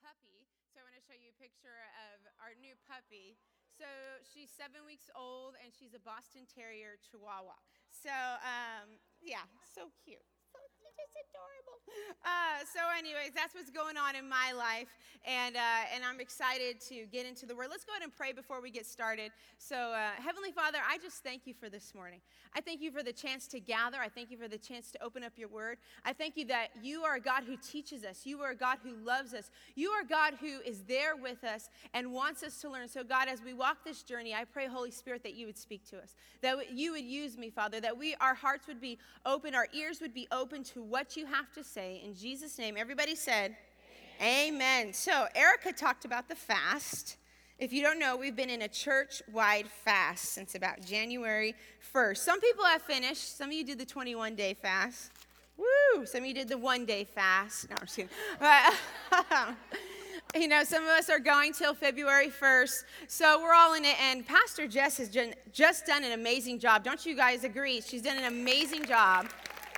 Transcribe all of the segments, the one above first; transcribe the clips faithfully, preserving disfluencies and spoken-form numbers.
puppy. So I want to show you a picture of our new puppy. So she's seven weeks old, and she's a Boston Terrier Chihuahua. So, um, yeah, so cute. So just adorable. Uh, so anyways, that's what's going on in my life, and uh, and I'm excited to get into the Word. Let's go ahead and pray before we get started. So uh, Heavenly Father, I just thank you for this morning. I thank you for the chance to gather. I thank you for the chance to open up your Word. I thank you that you are a God who teaches us. You are a God who loves us. You are a God who is there with us and wants us to learn. So God, as we walk this journey, I pray, Holy Spirit, that you would speak to us, that you would use me, Father, that we, our hearts would be open, our ears would be open to what you have to say. In Jesus' name, everybody said, Amen. Amen. So Erica talked about the fast. If you don't know, we've been in a church-wide fast since about January first. Some people have finished. Some of you did the twenty-one day fast. Woo! Some of you did the one-day fast. No, I'm just kidding. But, you know, some of us are going till February first. So we're all in it. And Pastor Jess has just done an amazing job. Don't you guys agree? She's done an amazing job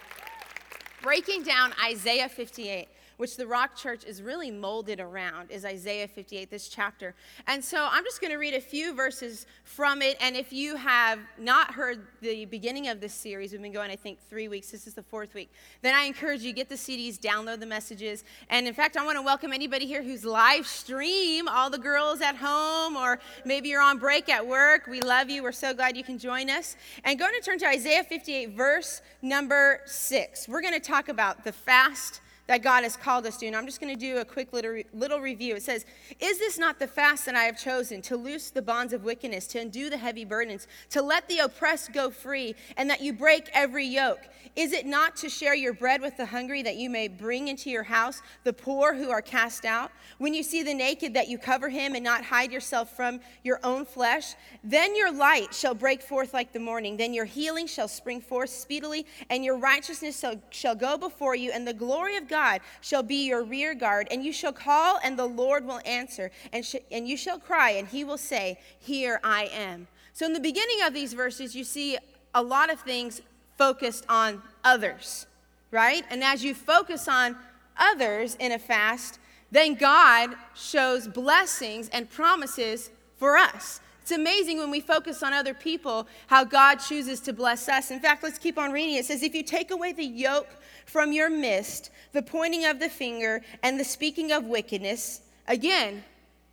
breaking down Isaiah fifty-eight, which the Rock Church is really molded around, is Isaiah fifty-eight, this chapter. And so I'm just going to read a few verses from it. And if you have not heard the beginning of this series, we've been going, I think, three weeks. This is the fourth week. Then I encourage you, get the C Ds, download the messages. And in fact, I want to welcome anybody here who's live stream, all the girls at home, or maybe you're on break at work. We love you. We're so glad you can join us. And go to turn to Isaiah fifty-eight, verse number six. We're going to talk about the fast that God has called us to. And I'm just going to do a quick little, little review. It says, is this not the fast that I have chosen, to loose the bonds of wickedness, to undo the heavy burdens, to let the oppressed go free, and that you break every yoke? Is it not to share your bread with the hungry, that you may bring into your house the poor who are cast out? When you see the naked, that you cover him and not hide yourself from your own flesh? Then your light shall break forth like the morning. Then your healing shall spring forth speedily, and your righteousness shall, shall go before you, and the glory of God God shall be your rear guard, and you shall call, and the Lord will answer, and, sh- and you shall cry, and he will say, here I am. So in the beginning of these verses, you see a lot of things focused on others, right? And as you focus on others in a fast, then God shows blessings and promises for us. It's amazing when we focus on other people, how God chooses to bless us. In fact, let's keep on reading. It says, if you take away the yoke from your midst, the pointing of the finger and the speaking of wickedness, again,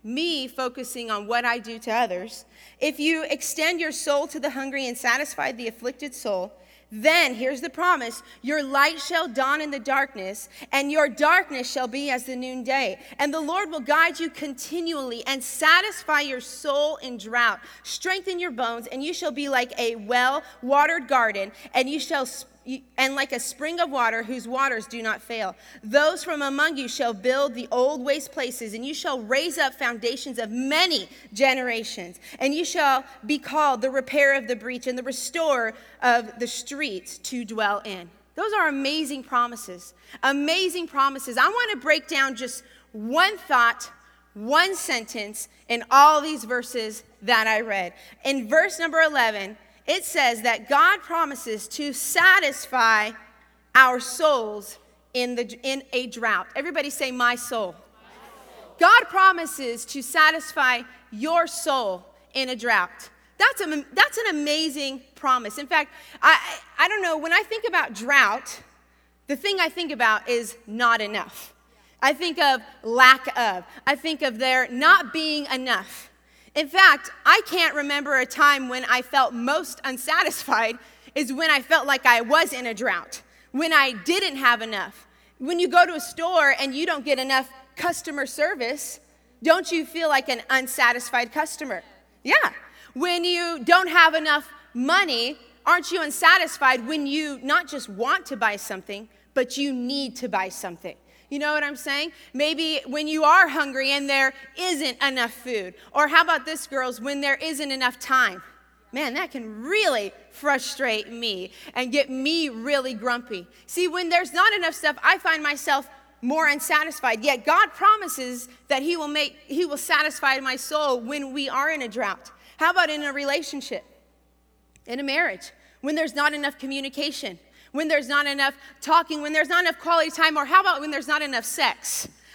me focusing on what I do to others, if you extend your soul to the hungry and satisfy the afflicted soul, then, here's the promise, your light shall dawn in the darkness, and your darkness shall be as the noonday. And the Lord will guide you continually and satisfy your soul in drought, strengthen your bones, and you shall be like a well-watered garden, and you shall and like a spring of water whose waters do not fail. Those from among you shall build the old waste places, and you shall raise up foundations of many generations. And you shall be called the repairer of the breach and the restorer of the streets to dwell in. Those are amazing promises. Amazing promises. I want to break down just one thought, one sentence in all these verses that I read. In verse number eleven, it says that God promises to satisfy our souls in the in a drought. Everybody say, my soul. My soul. God promises to satisfy your soul in a drought. That's a, that's an amazing promise. In fact, I, I don't know, when I think about drought, the thing I think about is not enough. I think of lack of. I think of there not being enough. In fact, I can't remember a time when I felt most unsatisfied is when I felt like I was in a drought, when I didn't have enough. When you go to a store and you don't get enough customer service, don't you feel like an unsatisfied customer? Yeah. When you don't have enough money, aren't you unsatisfied when you not just want to buy something, but you need to buy something? You know what I'm saying? Maybe when you are hungry and there isn't enough food. Or how about this, girls, when there isn't enough time? Man, that can really frustrate me and get me really grumpy. See, when there's not enough stuff, I find myself more unsatisfied. Yet God promises that he will make, he will satisfy my soul when we are in a drought. How about in a relationship, in a marriage, when there's not enough communication? When there's not enough talking, when there's not enough quality time, or how about when there's not enough sex?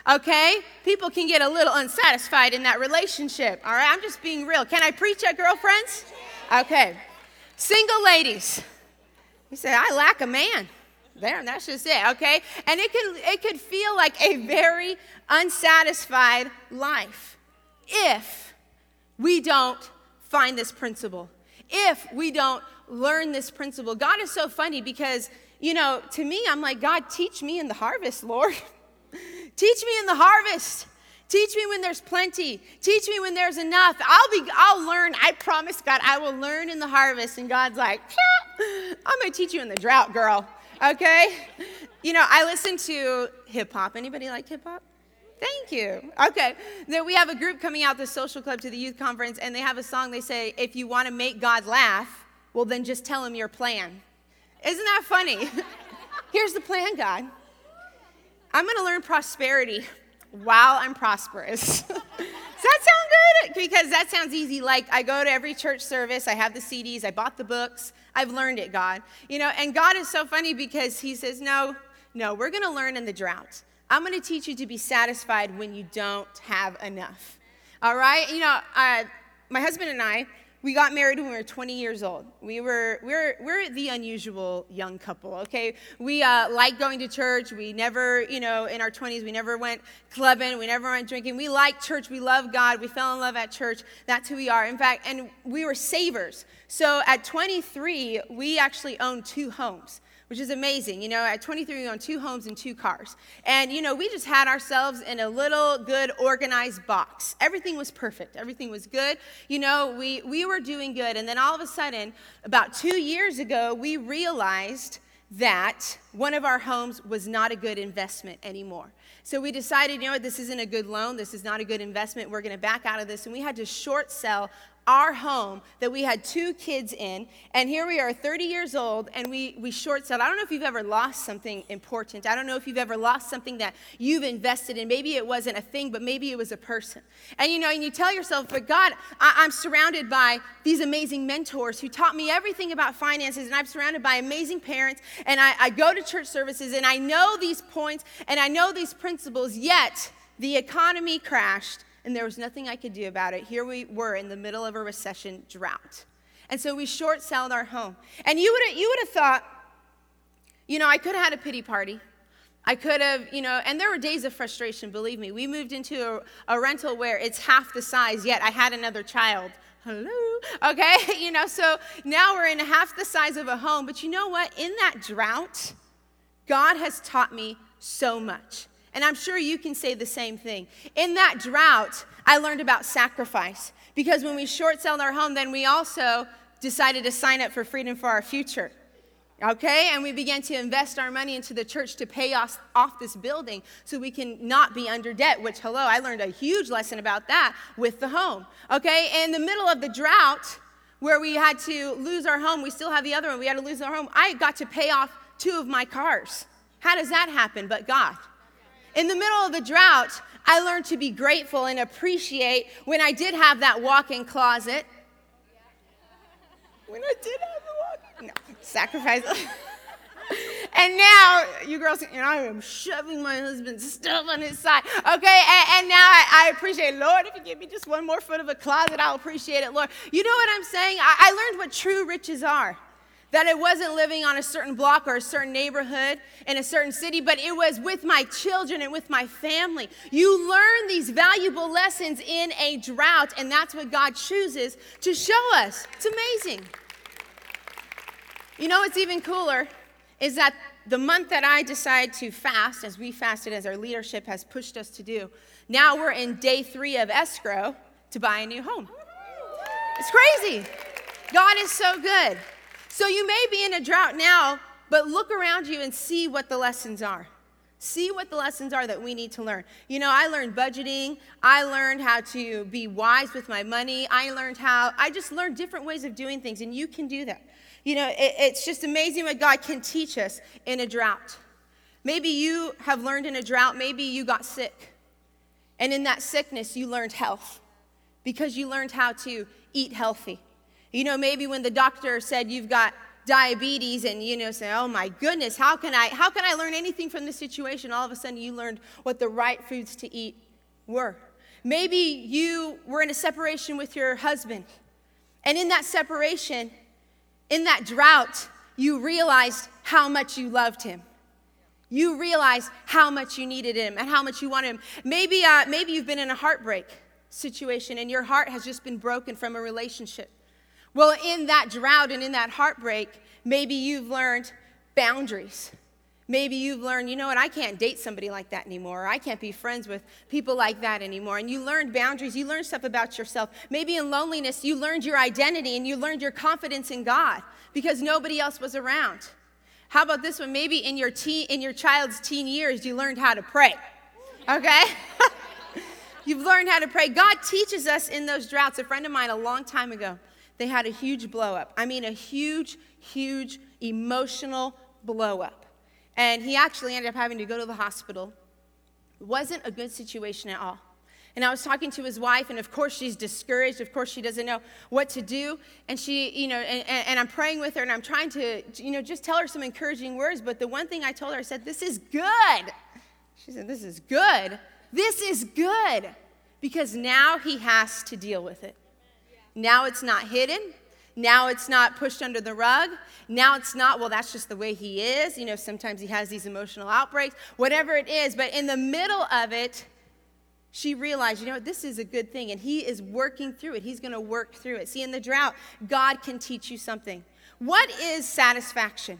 okay? People can get a little unsatisfied in that relationship, all right? I'm just being real. Can I preach at girlfriends? Okay. Single ladies, you say, I lack a man. There, that's just it, okay? And it can it could feel like a very unsatisfied life if we don't find this principle, if we don't learn this principle. God is so funny because, you know, to me, I'm like, God, teach me in the harvest, Lord. Teach me in the harvest. Teach me when there's plenty. Teach me when there's enough. I'll be, I'll learn. I promise, God, I will learn in the harvest. And God's like, I'm going to teach you in the drought, girl. Okay? You know, I listen to hip hop. Anybody like hip hop? Thank you. Okay. Then we have a group coming out, the social club, to the youth conference, and they have a song. They say, if you want to make God laugh, well, then just tell him your plan. Isn't that funny? Here's the plan, God. I'm going to learn prosperity while I'm prosperous. Does that sound good? Because that sounds easy. Like, I go to every church service. I have the C Ds. I bought the books. I've learned it, God. You know, and God is so funny because he says, no, no, we're going to learn in the drought. I'm going to teach you to be satisfied when you don't have enough. All right? You know, uh, my husband and I, we got married when we were twenty years old. We were, we're, we're the unusual young couple, okay? We uh, like going to church. We never, you know, in our twenties, we never went clubbing. We never went drinking. We like church. We love God. We fell in love at church. That's who we are. In fact, and we were savers. So at twenty-three, we actually owned two homes, which is amazing. You know, at twenty-three, we owned two homes and two cars. And, you know, we just had ourselves in a little good organized box. Everything was perfect. Everything was good. You know, we, we were doing good. And then all of a sudden, about two years ago, we realized that one of our homes was not a good investment anymore. So we decided, you know what, this isn't a good loan. This is not a good investment. We're going to back out of this. And we had to short sell our home that we had two kids in, and here we are thirty years old, and we, we short sold. I don't know if you've ever lost something important. I don't know if you've ever lost something that you've invested in. Maybe it wasn't a thing, but maybe it was a person. And you know, and you tell yourself, but God, I, I'm surrounded by these amazing mentors who taught me everything about finances, and I'm surrounded by amazing parents, and I, I go to church services, and I know these points, and I know these principles, yet the economy crashed, and there was nothing I could do about it. Here we were in the middle of a recession drought. And so we short-sold our home. And you would have you would have thought, you know, I could have had a pity party. I could have, you know, and there were days of frustration, believe me. We moved into a, a rental where it's half the size, yet I had another child. Hello? Okay? You know, so now we're in half the size of a home. But you know what? In that drought, God has taught me so much. And I'm sure you can say the same thing. In that drought, I learned about sacrifice. Because when we short-sold our home, then we also decided to sign up for Freedom for Our Future. Okay? And we began to invest our money into the church to pay us off this building so we can not be under debt, which, hello, I learned a huge lesson about that with the home. Okay? In the middle of the drought, where we had to lose our home, we still have the other one, we had to lose our home, I got to pay off two of my cars. How does that happen but God? In the middle of the drought, I learned to be grateful and appreciate when I did have that walk-in closet. When I did have the walk-in, no, sacrifice. And now, you girls, you know, I am shoving my husband's stuff on his side. Okay, and, and now I, I appreciate, Lord, if you give me just one more foot of a closet, I'll appreciate it, Lord. You know what I'm saying? I, I learned what true riches are. That it wasn't living on a certain block or a certain neighborhood in a certain city, but it was with my children and with my family. You learn these valuable lessons in a drought, and that's what God chooses to show us. It's amazing. You know what's even cooler is that the month that I decided to fast, as we fasted, as our leadership has pushed us to do, now we're in day three of escrow to buy a new home. It's crazy. God is so good. So you may be in a drought now, but look around you and see what the lessons are. See what the lessons are that we need to learn. You know, I learned budgeting. I learned how to be wise with my money. I learned how, I just learned different ways of doing things, and you can do that. You know, it, it's just amazing what God can teach us in a drought. Maybe you have learned in a drought, maybe you got sick. And in that sickness, you learned health because you learned how to eat healthy. You know, maybe when the doctor said you've got diabetes and, you know, say, oh my goodness, how can I, how can I learn anything from this situation? All of a sudden you learned what the right foods to eat were. Maybe you were in a separation with your husband, and in that separation, in that drought, you realized how much you loved him. You realized how much you needed him and how much you wanted him. Maybe, uh, maybe you've been in a heartbreak situation and your heart has just been broken from a relationship. Well, in that drought and in that heartbreak, maybe you've learned boundaries. Maybe you've learned, you know what, I can't date somebody like that anymore. Or I can't be friends with people like that anymore. And you learned boundaries. You learned stuff about yourself. Maybe in loneliness, you learned your identity and you learned your confidence in God because nobody else was around. How about this one? Maybe in your teen, in your child's teen years, you learned how to pray. Okay? You've learned how to pray. God teaches us in those droughts. A friend of mine a long time ago, they had a huge blow up. I mean, a huge, huge emotional blow up. And he actually ended up having to go to the hospital. It wasn't a good situation at all. And I was talking to his wife, and of course she's discouraged. Of course she doesn't know what to do. And she, you know, and, and I'm praying with her, and I'm trying to, you know, just tell her some encouraging words. But the one thing I told her, I said, this is good. She said, this is good. This is good. Because now he has to deal with it. Now it's not hidden. Now it's not pushed under the rug. Now it's not, well, that's just the way he is. You know, sometimes he has these emotional outbreaks, whatever it is. But in the middle of it, she realized, you know what, this is a good thing. And he is working through it. He's going to work through it. See, in the drought, God can teach you something. What is satisfaction?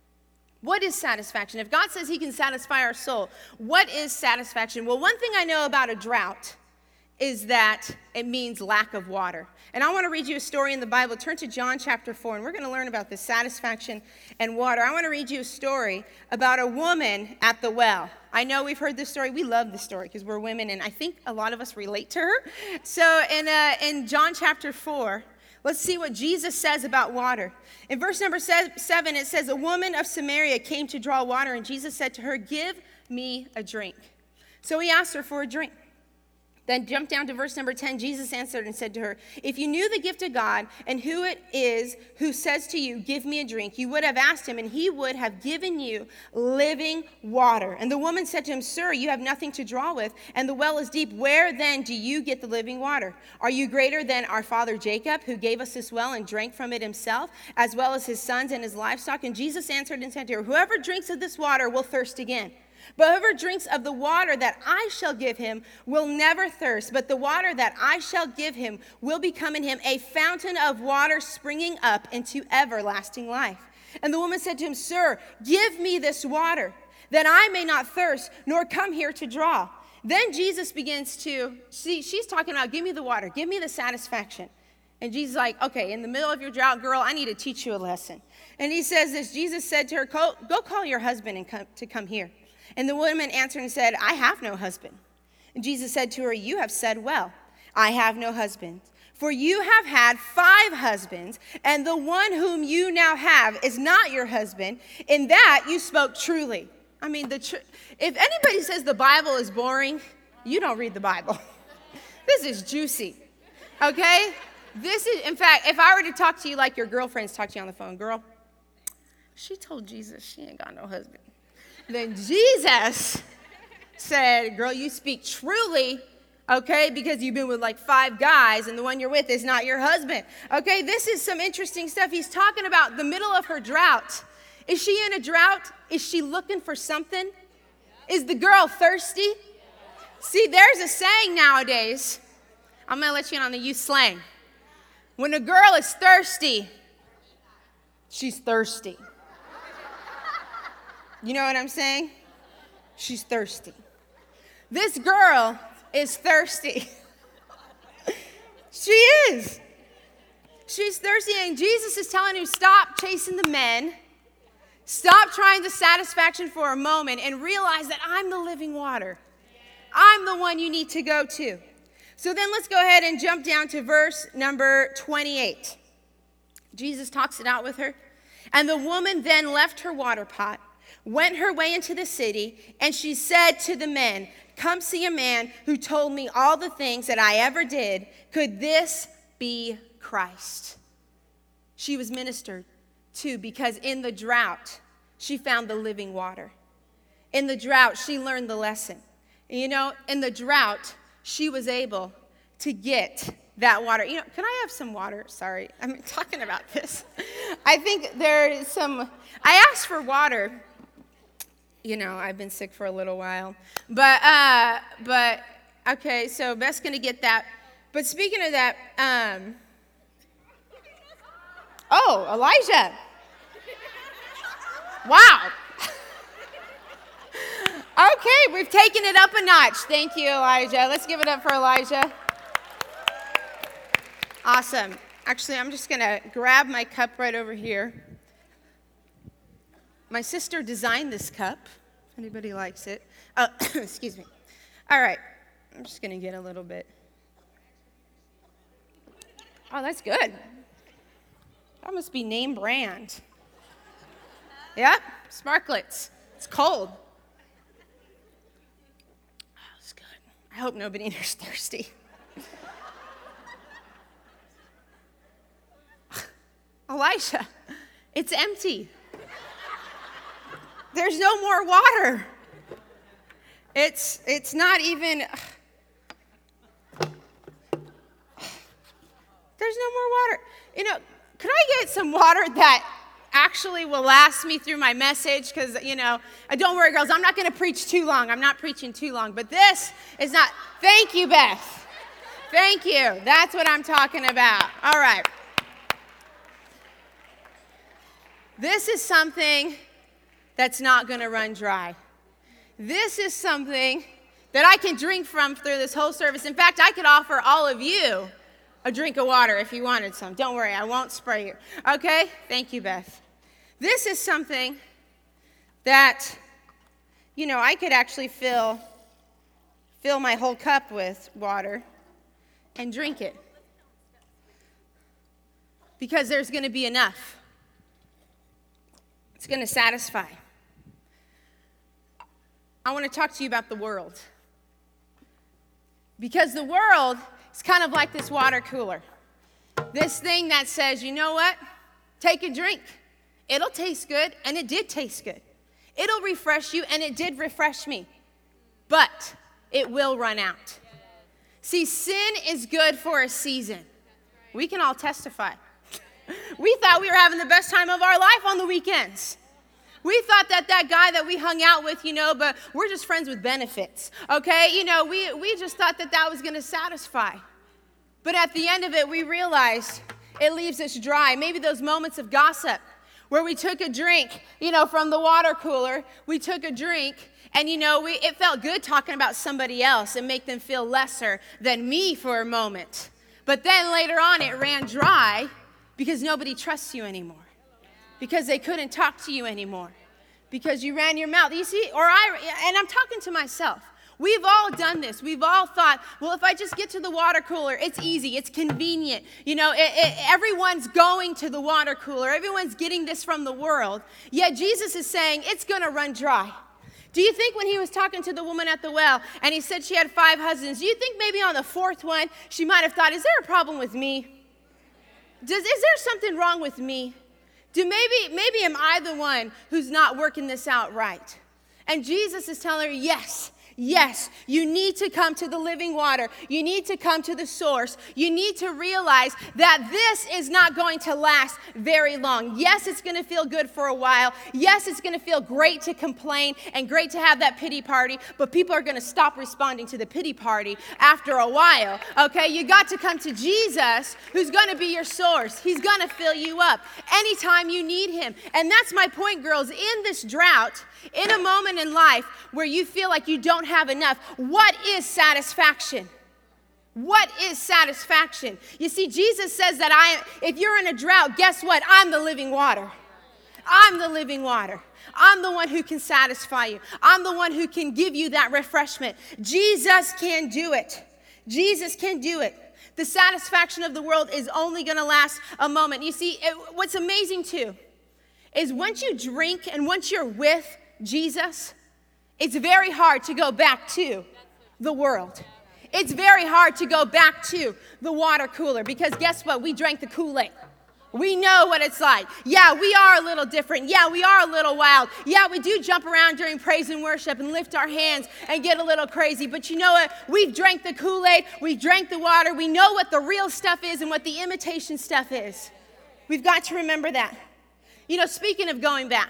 What is satisfaction? If God says he can satisfy our soul, what is satisfaction? Well, one thing I know about a drought is that it means lack of water. And I want to read you a story in the Bible. Turn to John chapter four, and we're going to learn about this satisfaction and water. I want to read you a story about a woman at the well. I know we've heard this story. We love this story because we're women, and I think a lot of us relate to her. So in, uh, in John chapter four, let's see what Jesus says about water. In verse number seven, it says, a woman of Samaria came to draw water, and Jesus said to her, give me a drink. So he asked her for a drink. Then jump down to verse number ten. Jesus answered and said to her, if you knew the gift of God and who it is who says to you, give me a drink, you would have asked him, and he would have given you living water. And the woman said to him, sir, you have nothing to draw with, and the well is deep. Where then do you get the living water? Are you greater than our father Jacob, who gave us this well and drank from it himself, as well as his sons and his livestock? And Jesus answered and said to her, whoever drinks of this water will thirst again. But whoever drinks of the water that I shall give him will never thirst, but the water that I shall give him will become in him a fountain of water springing up into everlasting life. And the woman said to him, sir, give me this water, that I may not thirst, nor come here to draw. Then Jesus begins to, see, she's talking about, give me the water, give me the satisfaction. And Jesus is like, okay, in the middle of your drought, girl, I need to teach you a lesson. And he says this, Jesus said to her, go, go call your husband and come, to come here. And the woman answered and said, I have no husband. And Jesus said to her, you have said well, I have no husband. For you have had five husbands, and the one whom you now have is not your husband. In that you spoke truly. I mean, the tr- if anybody says the Bible is boring, you don't read the Bible. This is juicy, okay? This is, in fact, if I were to talk to you like your girlfriends talk to you on the phone, girl, she told Jesus she ain't got no husband. Then Jesus said, girl, you speak truly, okay, because you've been with like five guys and the one you're with is not your husband. Okay, this is some interesting stuff. He's talking about the middle of her drought. Is she in a drought? Is she looking for something? Is the girl thirsty? See, there's a saying nowadays. I'm going to let you in on the youth slang. When a girl is thirsty, she's thirsty. You know what I'm saying? She's thirsty. This girl is thirsty. She is. She's thirsty, and Jesus is telling you, stop chasing the men. Stop trying the satisfaction for a moment and realize that I'm the living water. I'm the one you need to go to. So then let's go ahead and jump down to verse number twenty-eight. Jesus talks it out with her. And the woman then left her water pot, went her way into the city, and she said to the men, come see a man who told me all the things that I ever did. Could this be Christ? She was ministered too, because in the drought, she found the living water. In the drought, she learned the lesson. And you know, in the drought, she was able to get that water. You know, can I have some water? Sorry, I'm talking about this. I think there is some, I asked for water. You know, I've been sick for a little while. But, uh, but, okay, so Beth's going to get that. But speaking of that, um, oh, Elijah. Wow. Okay, we've taken it up a notch. Thank you, Elijah. Let's give it up for Elijah. Awesome. Actually, I'm just going to grab my cup right over here. My sister designed this cup, if anybody likes it. Uh, excuse me. All right. I'm just going to get a little bit. Oh, that's good. That must be name brand. Yep, Sparklets. It's cold. Oh, it's good. I hope nobody in here's thirsty. Elijah, it's empty. There's no more water. It's it's not even. There's no more water. You know, could I get some water that actually will last me through my message? Because, you know, don't worry, girls, I'm not going to preach too long. I'm not preaching too long. But this is not. Thank you, Beth. Thank you. That's what I'm talking about. All right. This is something that's not going to run dry. This is something that I can drink from through this whole service. In fact, I could offer all of you a drink of water if you wanted some. Don't worry, I won't spray you. Okay? Thank you, Beth. This is something that, you know, I could actually fill, fill my whole cup with water and drink it. Because there's going to be enough. It's going to satisfy. I want to talk to you about the world. Because the world is kind of like this water cooler. This thing that says, you know what? Take a drink. It'll taste good, and it did taste good. It'll refresh you, and it did refresh me. But it will run out. See, sin is good for a season. We can all testify. We thought we were having the best time of our life on the weekends. We thought that that guy that we hung out with, you know, but we're just friends with benefits, okay? You know, we, we just thought that that was going to satisfy. But at the end of it, we realized it leaves us dry. Maybe those moments of gossip where we took a drink, you know, from the water cooler. We took a drink, and, you know, we, it felt good talking about somebody else and make them feel lesser than me for a moment. But then later on, it ran dry because nobody trusts you anymore. Because they couldn't talk to you anymore. Because you ran your mouth. You see, or I, and I'm talking to myself. We've all done this. We've all thought, well, if I just get to the water cooler, it's easy, it's convenient. You know, it, it, everyone's going to the water cooler. Everyone's getting this from the world. Yet Jesus is saying it's going to run dry. Do you think when he was talking to the woman at the well, and he said she had five husbands, do you think maybe on the fourth one, she might have thought, is there a problem with me? Does, is there something wrong with me? Do maybe, maybe am I the one who's not working this out right? And Jesus is telling her, yes, yes, you need to come to the living water. You need to come to the source. You need to realize that this is not going to last very long. Yes, it's going to feel good for a while. Yes, it's going to feel great to complain and great to have that pity party, but people are going to stop responding to the pity party after a while, okay? You got to come to Jesus, who's going to be your source. He's going to fill you up anytime you need him. And that's my point, girls. In this drought, in a moment in life where you feel like you don't have enough, what is satisfaction? What is satisfaction? You see, Jesus says that I, if you're in a drought, guess what? I'm the living water. I'm the living water. I'm the one who can satisfy you. I'm the one who can give you that refreshment. Jesus can do it. Jesus can do it. The satisfaction of the world is only going to last a moment. You see, it, what's amazing too is once you drink and once you're with Jesus, it's very hard to go back to the world. It's very hard to go back to the water cooler because guess what? We drank the Kool-Aid. We know what it's like. Yeah, we are a little different. Yeah, we are a little wild. Yeah, we do jump around during praise and worship and lift our hands and get a little crazy. But you know what? We've drank the Kool-Aid. We've drank the water. We know what the real stuff is and what the imitation stuff is. We've got to remember that. You know, speaking of going back,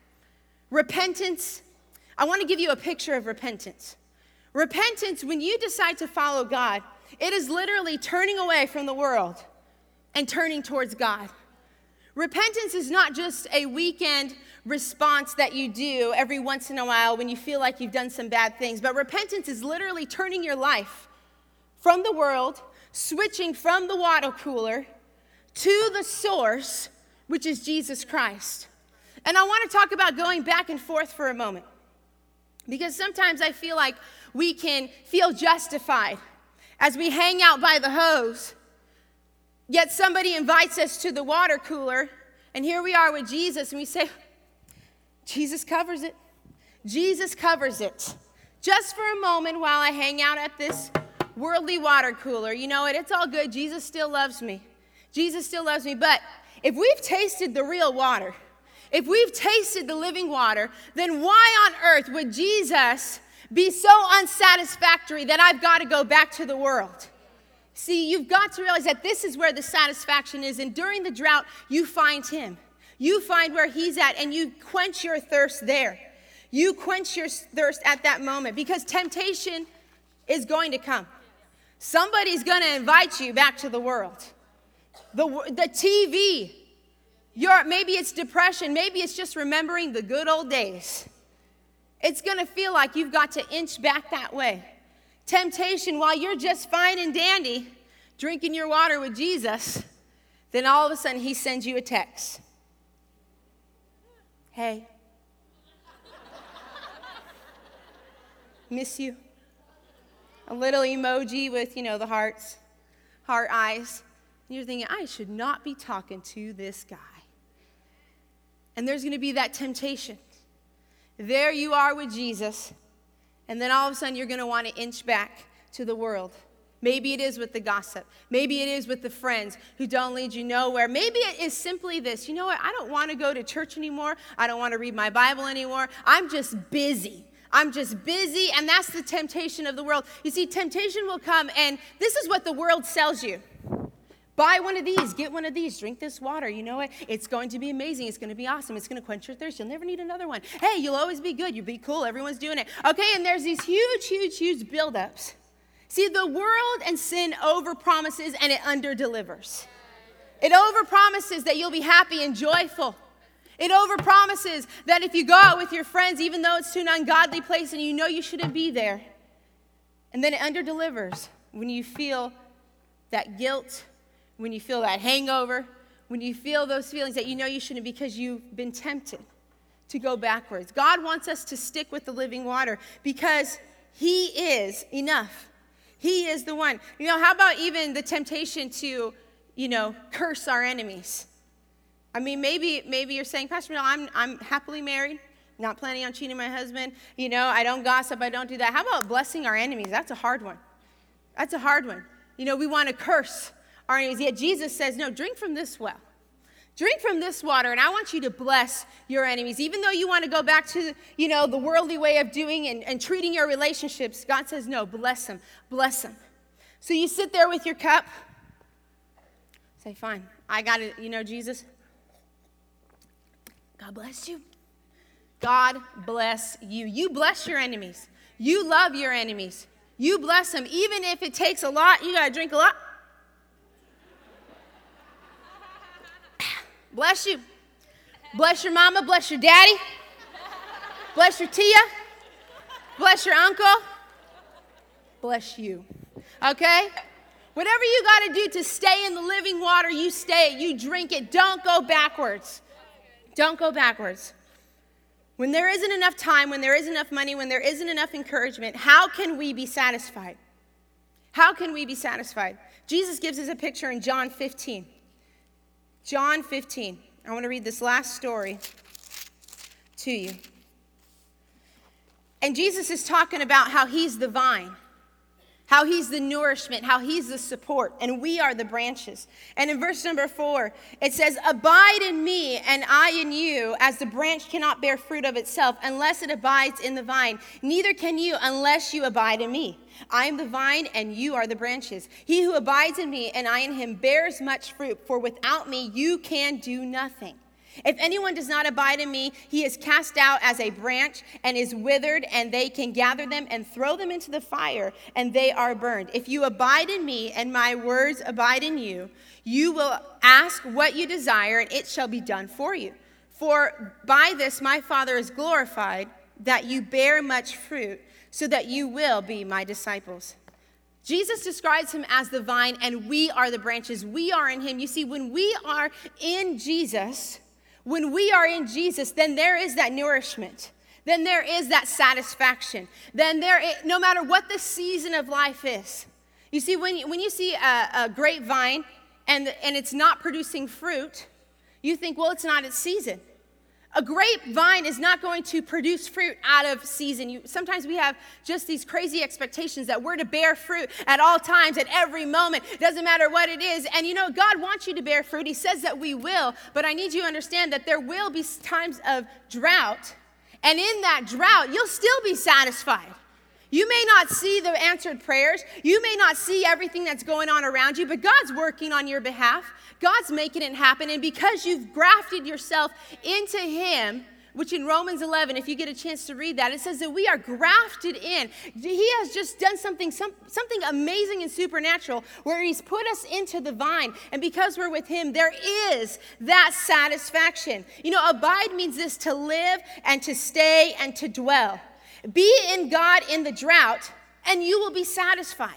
repentance, I want to give you a picture of repentance. Repentance, when you decide to follow God, it is literally turning away from the world and turning towards God. Repentance is not just a weekend response that you do every once in a while when you feel like you've done some bad things, but repentance is literally turning your life from the world, switching from the water cooler to the source, which is Jesus Christ. And I want to talk about going back and forth for a moment, because sometimes I feel like we can feel justified as we hang out by the hose. Yet somebody invites us to the water cooler, and here we are with Jesus, and we say, Jesus covers it. Jesus covers it. Just for a moment while I hang out at this worldly water cooler, you know what? It's all good. Jesus still loves me. Jesus still loves me. But if we've tasted the real water, if we've tasted the living water, then why on earth would Jesus be so unsatisfactory that I've got to go back to the world? See, you've got to realize that this is where the satisfaction is. And during the drought, you find him. You find where he's at, and you quench your thirst there. You quench your thirst at that moment, because temptation is going to come. Somebody's going to invite you back to the world. The, the T V. Your, maybe it's depression. Maybe it's just remembering the good old days. It's going to feel like you've got to inch back that way. Temptation, while you're just fine and dandy, drinking your water with Jesus, then all of a sudden he sends you a text. Hey. Miss you. A little emoji with, you know, the hearts, heart eyes. And you're thinking, I should not be talking to this guy. And there's going to be that temptation. There you are with Jesus. And then all of a sudden, you're going to want to inch back to the world. Maybe it is with the gossip. Maybe it is with the friends who don't lead you nowhere. Maybe it is simply this. You know what? I don't want to go to church anymore. I don't want to read my Bible anymore. I'm just busy. I'm just busy, and that's the temptation of the world. You see, temptation will come, and this is what the world sells you. Buy one of these, get one of these, drink this water. You know what? It's going to be amazing. It's going to be awesome. It's going to quench your thirst. You'll never need another one. Hey, you'll always be good. You'll be cool. Everyone's doing it. Okay, and there's these huge, huge, huge buildups. See, the world and sin overpromises and it underdelivers. It overpromises that you'll be happy and joyful. It overpromises that if you go out with your friends, even though it's to an ungodly place and you know you shouldn't be there, and then it underdelivers when you feel that guilt, when you feel that hangover, when you feel those feelings that you know you shouldn't because you've been tempted to go backwards. God wants us to stick with the living water because he is enough. He is the one. You know, how about even the temptation to, you know, curse our enemies? I mean, maybe maybe you're saying, Pastor Mel, I'm, I'm happily married, not planning on cheating my husband. You know, I don't gossip, I don't do that. How about blessing our enemies? That's a hard one. That's a hard one. You know, we want to curse our enemies. Yet Jesus says, no, drink from this well. Drink from this water, and I want you to bless your enemies. Even though you want to go back to, you know, the worldly way of doing and, and treating your relationships, God says, no, bless them, bless them. So you sit there with your cup. Say, fine, I got it. You know, Jesus, God bless you. God bless you. You bless your enemies. You love your enemies. You bless them. Even if it takes a lot, you got to drink a lot. Bless you. Bless your mama. Bless your daddy. Bless your tia. Bless your uncle. Bless you. Okay? Whatever you got to do to stay in the living water, you stay. You drink it. Don't go backwards. Don't go backwards. When there isn't enough time, when there isn't enough money, when there isn't enough encouragement, how can we be satisfied? How can we be satisfied? Jesus gives us a picture in John fifteen. John fifteen. I want to read this last story to you. And Jesus is talking about how he's the vine how he's the nourishment, how he's the support, and we are the branches. And in verse number four, it says, abide in me and I in you, as the branch cannot bear fruit of itself unless it abides in the vine. Neither can you unless you abide in me. I am the vine and you are the branches. He who abides in me and I in him bears much fruit, for without me you can do nothing. If anyone does not abide in me, he is cast out as a branch and is withered, and they can gather them and throw them into the fire, and they are burned. If you abide in me and my words abide in you, you will ask what you desire, and it shall be done for you. For by this my Father is glorified, that you bear much fruit, so that you will be my disciples. Jesus describes him as the vine, and we are the branches. We are in him. You see, when we are in Jesus... When we are in Jesus, then there is that nourishment. Then there is that satisfaction. Then there, is, no matter what the season of life is. You see, when you, when you see a, a grapevine and, and it's not producing fruit, you think, well, it's not its season. A grapevine is not going to produce fruit out of season. You, sometimes we have just these crazy expectations that we're to bear fruit at all times, at every moment. Doesn't matter what it is. And you know, God wants you to bear fruit. He says that we will. But I need you to understand that there will be times of drought. And in that drought, you'll still be satisfied. You may not see the answered prayers. You may not see everything that's going on around you, but God's working on your behalf. God's making it happen, and because you've grafted yourself into him, which in Romans eleven, if you get a chance to read that, it says that we are grafted in. He has just done something, some, something amazing and supernatural where he's put us into the vine, and because we're with him, there is that satisfaction. You know, abide means this: to live and to stay and to dwell. Be in God in the drought, and you will be satisfied.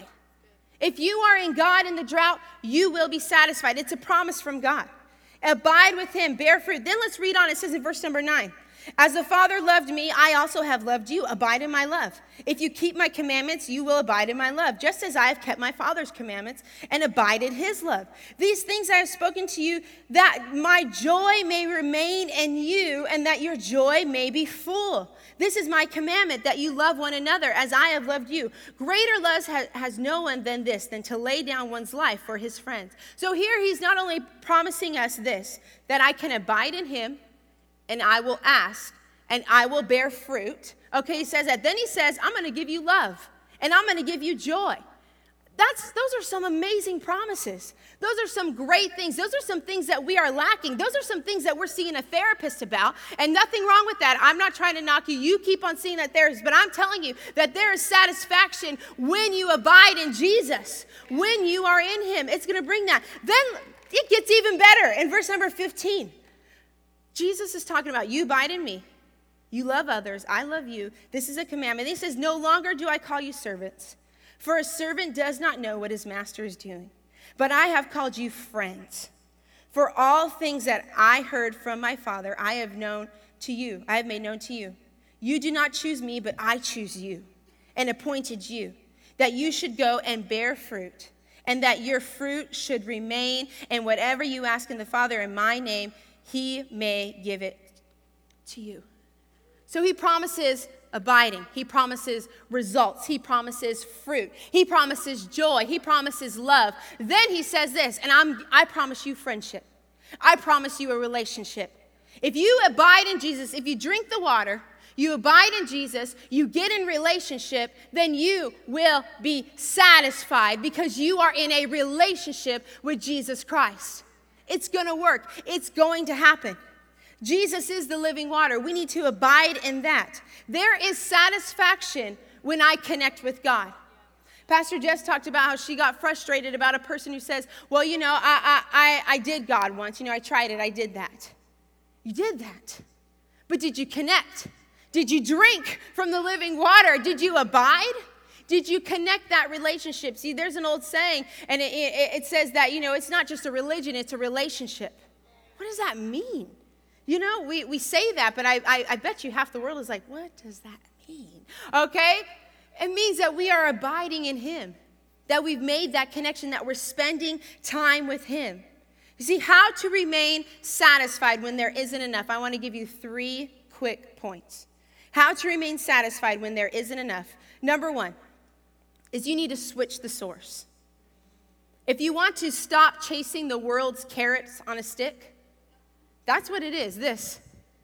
If you are in God in the drought, you will be satisfied. It's a promise from God. Abide with him, bear fruit. Then let's read on. It says in verse number nine, as the Father loved me, I also have loved you. Abide in my love. If you keep my commandments, you will abide in my love, just as I have kept my Father's commandments and abide in his love. These things I have spoken to you, that my joy may remain in you and that your joy may be full. This is my commandment, that you love one another as I have loved you. Greater love has, has no one than this, than to lay down one's life for his friends. So here he's not only promising us this, that I can abide in him, and I will ask, and I will bear fruit. Okay, he says that. Then he says, I'm going to give you love, and I'm going to give you joy. That's, those are some amazing promises. Those are some great things. Those are some things that we are lacking. Those are some things that we're seeing a therapist about, and nothing wrong with that. I'm not trying to knock you. You keep on seeing that therapist, but I'm telling you that there is satisfaction when you abide in Jesus, when you are in him. It's going to bring that. Then it gets even better in verse number fifteen. Jesus is talking about, you abide in me. You love others. I love you. This is a commandment. He says, no longer do I call you servants, for a servant does not know what his master is doing. But I have called you friends. For all things that I heard from my Father, I have known to you. I have made known to you. You do not choose me, but I choose you and appointed you, that you should go and bear fruit, and that your fruit should remain, and whatever you ask in the Father in my name, he may give it to you. So he promises abiding. He promises results. He promises fruit. He promises joy. He promises love. Then he says this, and I'm, I promise you friendship. I promise you a relationship. If you abide in Jesus, if you drink the water, you abide in Jesus, you get in relationship, then you will be satisfied because you are in a relationship with Jesus Christ. It's going to work. It's going to happen. Jesus is the living water. We need to abide in that. There is satisfaction when I connect with God. Pastor Jess talked about how she got frustrated about a person who says, well, you know, I, I, I, I did God once. You know, I tried it. I did that. You did that. But did you connect? Did you drink from the living water? Did you abide? Did you connect that relationship? See, there's an old saying, and it, it, it says that, you know, it's not just a religion, it's a relationship. What does that mean? You know, we, we say that, but I, I, I bet you half the world is like, what does that mean? Okay? It means that we are abiding in him, that we've made that connection, that we're spending time with him. You see, how to remain satisfied when there isn't enough. I want to give you three quick points. How to remain satisfied when there isn't enough. Number one, is you need to switch the source. If you want to stop chasing the world's carrots on a stick, that's what it is, this.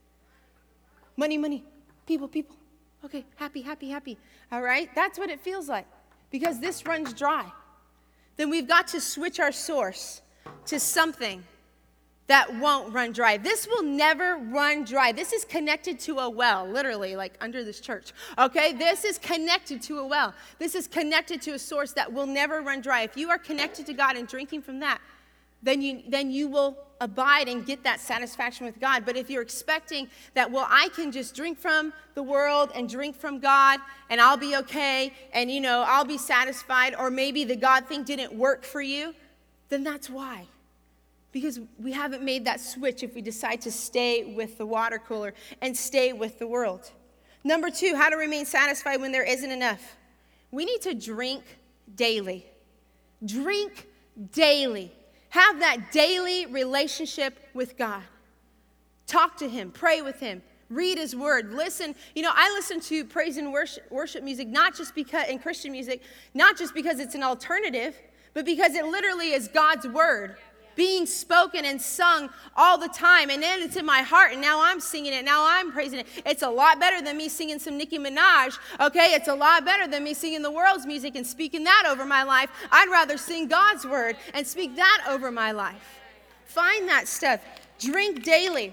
Money, money, people, people. Okay, happy, happy, happy. All right? That's what it feels like because this runs dry. Then we've got to switch our source to something that won't run dry. This will never run dry. This is connected to a well, literally, like under this church. Okay? This is connected to a well. This is connected to a source that will never run dry. If you are connected to God and drinking from that, then you then you will abide and get that satisfaction with God. But if you're expecting that, well, I can just drink from the world and drink from God and I'll be okay and, you know, I'll be satisfied, or maybe the God thing didn't work for you, then that's why. Because we haven't made that switch if we decide to stay with the water cooler and stay with the world. Number two, how to remain satisfied when there isn't enough. We need to drink daily. Drink daily. Have that daily relationship with God. Talk to him. Pray with him. Read his word. Listen. You know, I listen to praise and worship, worship music, not just because, and Christian music, not just because it's an alternative, but because it literally is God's word being spoken and sung all the time. And then it's in my heart, and now I'm singing it. Now I'm praising it. It's a lot better than me singing some Nicki Minaj, okay? It's a lot better than me singing the world's music and speaking that over my life. I'd rather sing God's word and speak that over my life. Find that stuff. Drink daily.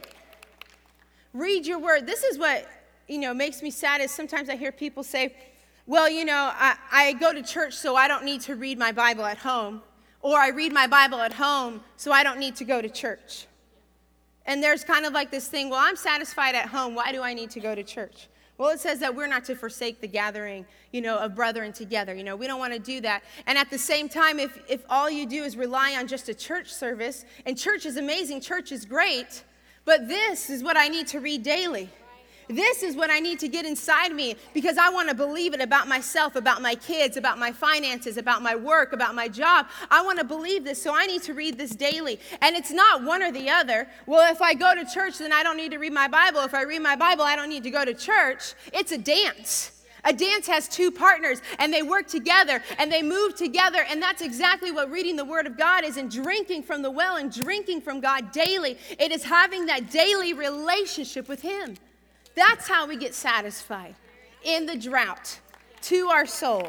Read your word. This is what, you know, makes me sad is sometimes I hear people say, well, you know, I, I go to church so I don't need to read my Bible at home. Or I read my Bible at home, so I don't need to go to church. And there's kind of like this thing, well, I'm satisfied at home. Why do I need to go to church? Well, it says that we're not to forsake the gathering, you know, of brethren together. You know, we don't want to do that. And at the same time, if, if all you do is rely on just a church service, and church is amazing, church is great, but this is what I need to read daily. This is what I need to get inside me because I want to believe it about myself, about my kids, about my finances, about my work, about my job. I want to believe this, so I need to read this daily. And it's not one or the other. Well, if I go to church, then I don't need to read my Bible. If I read my Bible, I don't need to go to church. It's a dance. A dance has two partners, and they work together, and they move together, and that's exactly what reading the Word of God is, and drinking from the well and drinking from God daily. It is having that daily relationship with him. That's how we get satisfied in the drought to our soul.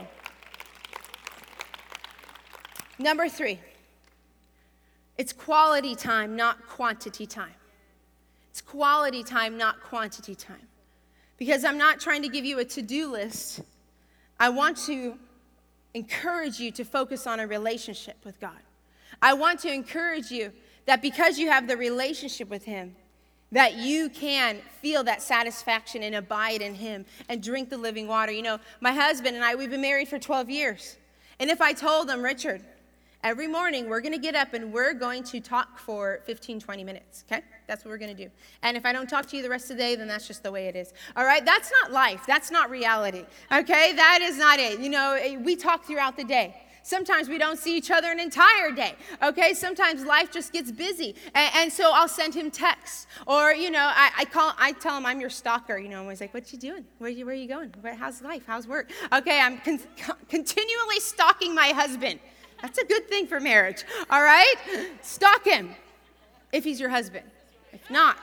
Number three, it's quality time, not quantity time. It's quality time, not quantity time. Because I'm not trying to give you a to-do list. I want to encourage you to focus on a relationship with God. I want to encourage you that because you have the relationship with him, that you can feel that satisfaction and abide in him and drink the living water. You know, my husband and I, we've been married for twelve years. And if I told him, Richard, every morning we're going to get up and we're going to talk for fifteen, twenty minutes, okay? That's what we're going to do. And if I don't talk to you the rest of the day, then that's just the way it is. All right? That's not life. That's not reality, okay? That is not it. You know, we talk throughout the day. Sometimes we don't see each other an entire day, okay? Sometimes life just gets busy, and, and so I'll send him texts, or, you know, I, I call, I tell him I'm your stalker, you know, I'm always like, what you doing? Where you, where are you going? Where, how's life? How's work? Okay, I'm con- continually stalking my husband. That's a good thing for marriage, all right? Stalk him, if he's your husband. If not,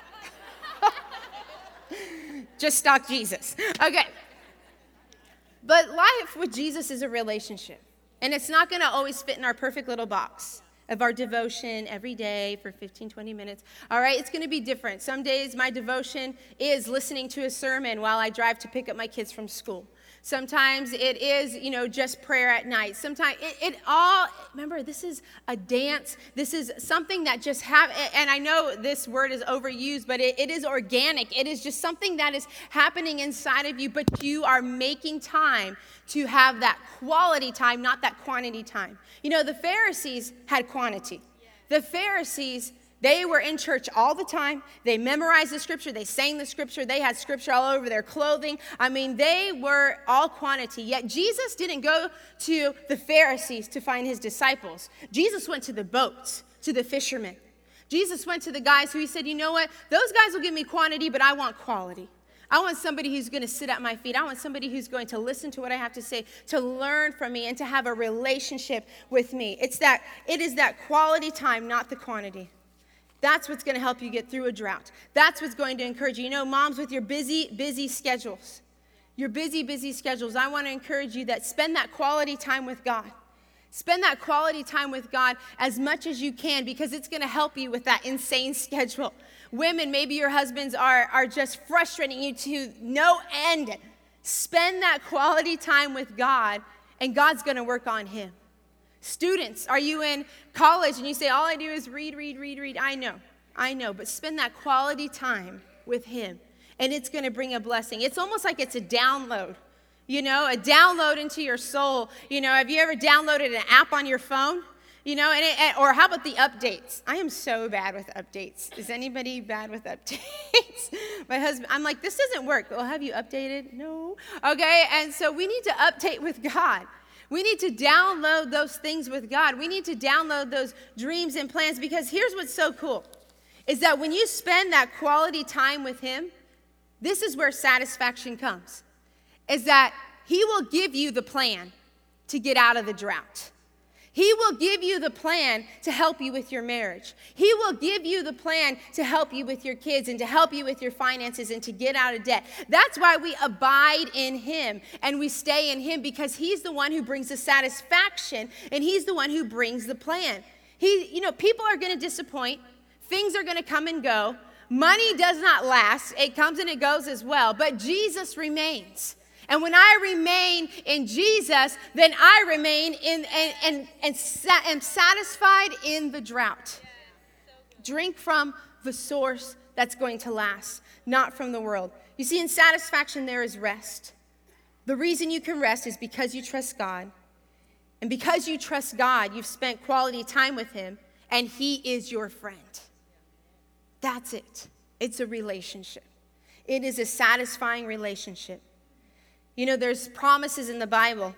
just stalk Jesus, okay? But life with Jesus is a relationship. And it's not going to always fit in our perfect little box of our devotion every day for fifteen, twenty minutes. All right, it's going to be different. Some days my devotion is listening to a sermon while I drive to pick up my kids from school. Sometimes it is, you know, just prayer at night. Sometimes it, it all, remember, this is a dance. This is something that just have, and I know this word is overused, but it, it is organic. It is just something that is happening inside of you, but you are making time to have that quality time, not that quantity time. You know, the Pharisees had quantity. The Pharisees, they were in church all the time. They memorized the scripture. They sang the scripture. They had scripture all over their clothing. I mean, they were all quantity. Yet Jesus didn't go to the Pharisees to find his disciples. Jesus went to the boats, to the fishermen. Jesus went to the guys who he said, you know what? Those guys will give me quantity, but I want quality. I want somebody who's going to sit at my feet. I want somebody who's going to listen to what I have to say, to learn from me, and to have a relationship with me. It's that, it is that quality time, not the quantity. That's what's going to help you get through a drought. That's what's going to encourage you. You know, moms, with your busy, busy schedules, your busy, busy schedules, I want to encourage you that spend that quality time with God. Spend that quality time with God as much as you can, because it's going to help you with that insane schedule. Women, maybe your husbands are, are just frustrating you to no end. Spend that quality time with God, and God's going to work on him. Students, are you in college and you say, all I do is read, read, read, read? I know, I know, but spend that quality time with him, and it's going to bring a blessing. It's almost like it's a download, you know, a download into your soul. You know, have you ever downloaded an app on your phone? You know, and, it, or how about the updates? I am so bad with updates. Is anybody bad with updates? My husband, I'm like, this doesn't work. Well, have you updated? No. Okay, and so we need to update with God. We need to download those things with God. We need to download those dreams and plans, because here's what's so cool, is that when you spend that quality time with him, this is where satisfaction comes, is that he will give you the plan to get out of the drought. He will give you the plan to help you with your marriage. He will give you the plan to help you with your kids and to help you with your finances and to get out of debt. That's why we abide in him and we stay in him, because he's the one who brings the satisfaction and he's the one who brings the plan. He, you know, people are going to disappoint. Things are going to come and go. Money does not last. It comes and it goes as well, but Jesus remains. And when I remain in Jesus, then I remain in and, and, and sa- am satisfied in the drought. Drink from the source that's going to last, not from the world. You see, in satisfaction, there is rest. The reason you can rest is because you trust God. And because you trust God, you've spent quality time with him, and he is your friend. That's it. It's a relationship. It is a satisfying relationship. You know, there's promises in the Bible.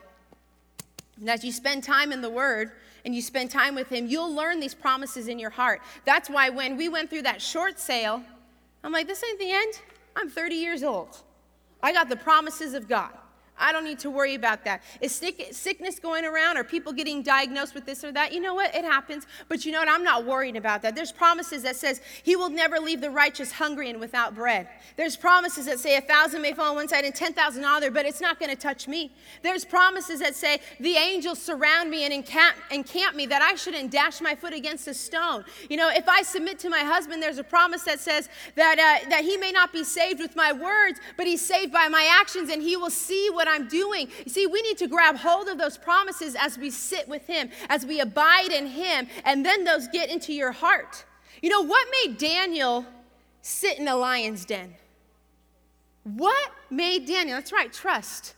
And as you spend time in the Word and you spend time with him, you'll learn these promises in your heart. That's why when we went through that short sale, I'm like, this ain't the end. I'm thirty years old. I got the promises of God. I don't need to worry about that. Is sickness going around? Are people getting diagnosed with this or that? You know what? It happens. But you know what? I'm not worried about that. There's promises that says he will never leave the righteous hungry and without bread. There's promises that say a thousand may fall on one side and ten thousand on the other, but it's not going to touch me. There's promises that say the angels surround me and encamp, encamp me, that I shouldn't dash my foot against a stone. You know, if I submit to my husband, there's a promise that says that, uh, that he may not be saved with my words, but he's saved by my actions, and he will see what I'm doing. You see, we need to grab hold of those promises as we sit with him, as we abide in him, and then those get into your heart. You know, what made Daniel sit in a lion's den? What made Daniel? That's right, trust.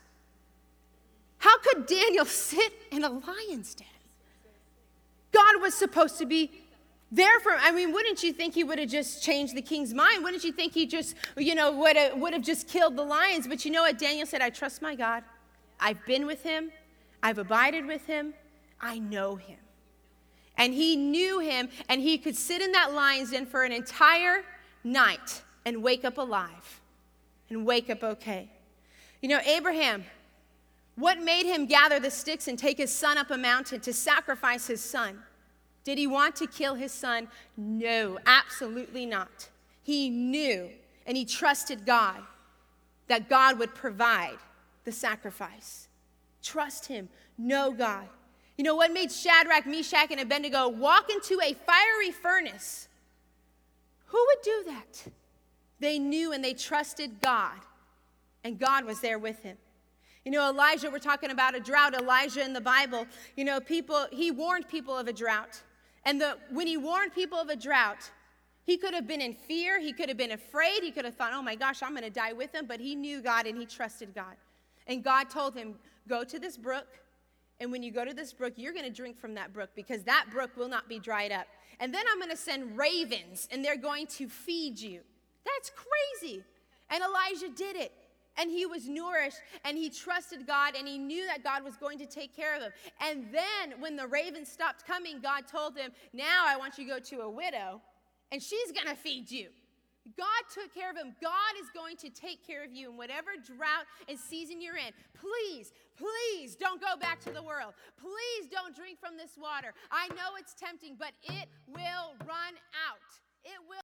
How could Daniel sit in a lion's den? God was supposed to be there for him. I mean, wouldn't you think he would have just changed the king's mind? Wouldn't you think he just, you know, would have, would have just killed the lions? But you know what? Daniel said, I trust my God. I've been with him. I've abided with him. I know him. And he knew him, and he could sit in that lion's den for an entire night and wake up alive and wake up okay. You know, Abraham, what made him gather the sticks and take his son up a mountain to sacrifice his son? Did he want to kill his son? No, absolutely not. He knew and he trusted God, that God would provide the sacrifice. Trust him. Know God. You know what made Shadrach, Meshach, and Abednego walk into a fiery furnace? Who would do that? They knew and they trusted God, and God was there with him. You know, Elijah, we're talking about a drought. Elijah in the Bible, you know, people, he warned people of a drought. And the, when he warned people of a drought, he could have been in fear. He could have been afraid. He could have thought, oh my gosh, I'm going to die with him. But he knew God and he trusted God. And God told him, go to this brook. And when you go to this brook, you're going to drink from that brook, because that brook will not be dried up. And then I'm going to send ravens, and they're going to feed you. That's crazy. And Elijah did it. And he was nourished, and he trusted God, and he knew that God was going to take care of him. And then when the ravens stopped coming, God told him, now I want you to go to a widow, and she's going to feed you. God took care of him. God is going to take care of you in whatever drought and season you're in. Please, please don't go back to the world. Please don't drink from this water. I know it's tempting, but it will run out. It will.